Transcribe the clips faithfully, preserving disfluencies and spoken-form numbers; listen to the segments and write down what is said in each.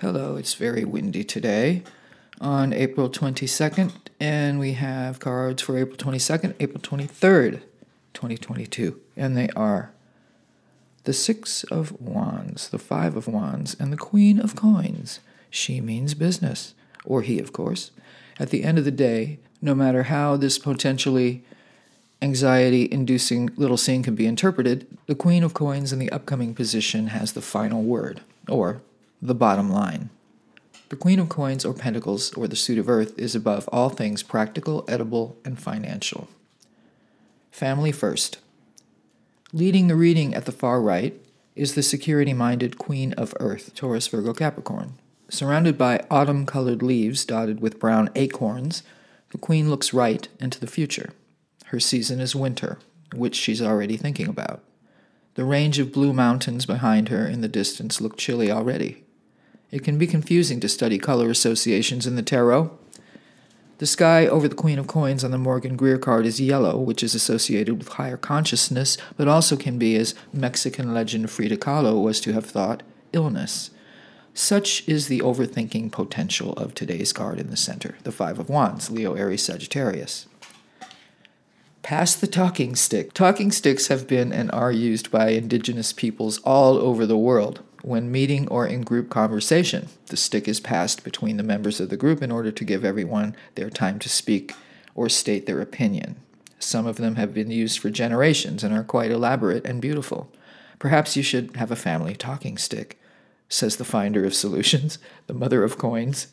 Hello, it's very windy today on April twenty-second, and we have cards for April twenty-second, April twenty-third, twenty twenty-two, and they are the Six of Wands, the Five of Wands, and the Queen of Coins. She means business, or he, of course. At the end of the day, no matter how this potentially anxiety-inducing little scene can be interpreted, the Queen of Coins in the upcoming position has the final word, or the bottom line. The Queen of Coins or Pentacles, or the suit of Earth, is above all things practical, edible, and financial. Family first. Leading the reading at the far right is the security-minded Queen of Earth, Taurus, Virgo, Capricorn. Surrounded by autumn-colored leaves dotted with brown acorns, the Queen looks right into the future. Her season is winter, which she's already thinking about. The range of blue mountains behind her in the distance look chilly already. It can be confusing to study color associations in the tarot. The sky over the Queen of Coins on the Morgan Greer card is yellow, which is associated with higher consciousness, but also can be, as Mexican legend Frida Kahlo was to have thought, illness. Such is the overthinking potential of today's card in the center, the Five of Wands, Leo, Aries, Sagittarius. Pass the talking stick. Talking sticks have been and are used by indigenous peoples all over the world. When meeting or in group conversation, the stick is passed between the members of the group in order to give everyone their time to speak or state their opinion. Some of them have been used for generations and are quite elaborate and beautiful. Perhaps you should have a family talking stick, says the finder of solutions, the mother of coins.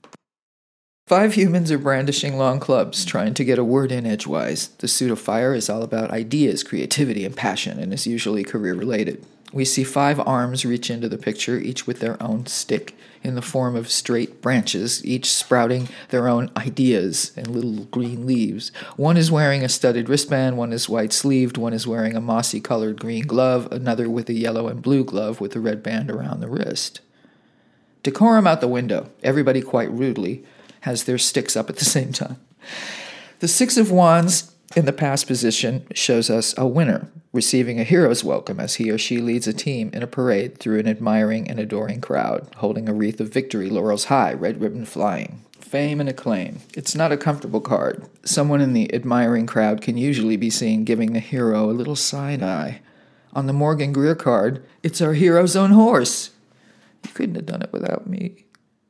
Five humans are brandishing long clubs, trying to get a word in edgewise. The suit of fire is all about ideas, creativity, and passion, and is usually career-related. We see five arms reach into the picture, each with their own stick, in the form of straight branches, each sprouting their own ideas and little green leaves. One is wearing a studded wristband, one is white-sleeved, one is wearing a mossy-colored green glove, another with a yellow and blue glove with a red band around the wrist. Decorum out the window. Everybody quite rudely has their sticks up at the same time. The Six of Wands in the past position shows us a winner receiving a hero's welcome as he or she leads a team in a parade through an admiring and adoring crowd, holding a wreath of victory, laurels high, red ribbon flying. Fame and acclaim. It's not a comfortable card. Someone in the admiring crowd can usually be seen giving the hero a little side eye. On the Morgan Greer card, it's our hero's own horse. You couldn't have done it without me.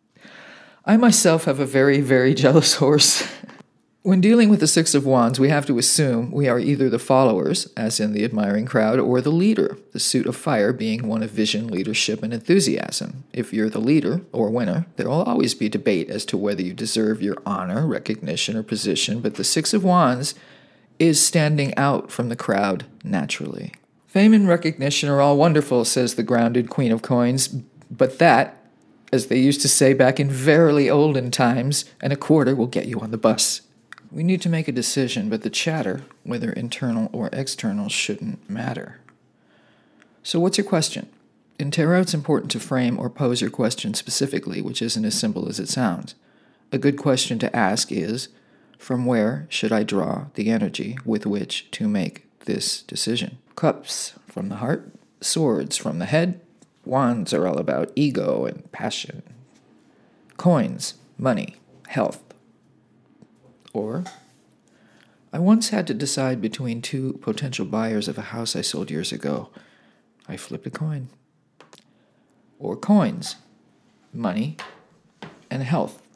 I myself have a very, very jealous horse. When dealing with the Six of Wands, we have to assume we are either the followers, as in the admiring crowd, or the leader, the suit of fire being one of vision, leadership, and enthusiasm. If you're the leader, or winner, there will always be debate as to whether you deserve your honor, recognition, or position, but the Six of Wands is standing out from the crowd naturally. Fame and recognition are all wonderful, says the grounded Queen of Coins, but that, as they used to say back in verily olden times, and a quarter will get you on the bus. We need to make a decision, but the chatter, whether internal or external, shouldn't matter. So what's your question? In tarot, it's important to frame or pose your question specifically, which isn't as simple as it sounds. A good question to ask is, from where should I draw the energy with which to make this decision? Cups from the heart, swords from the head. Wands are all about ego and passion. Coins, money, health. Or, I once had to decide between two potential buyers of a house I sold years ago. I flipped a coin. Or coins, money, and health.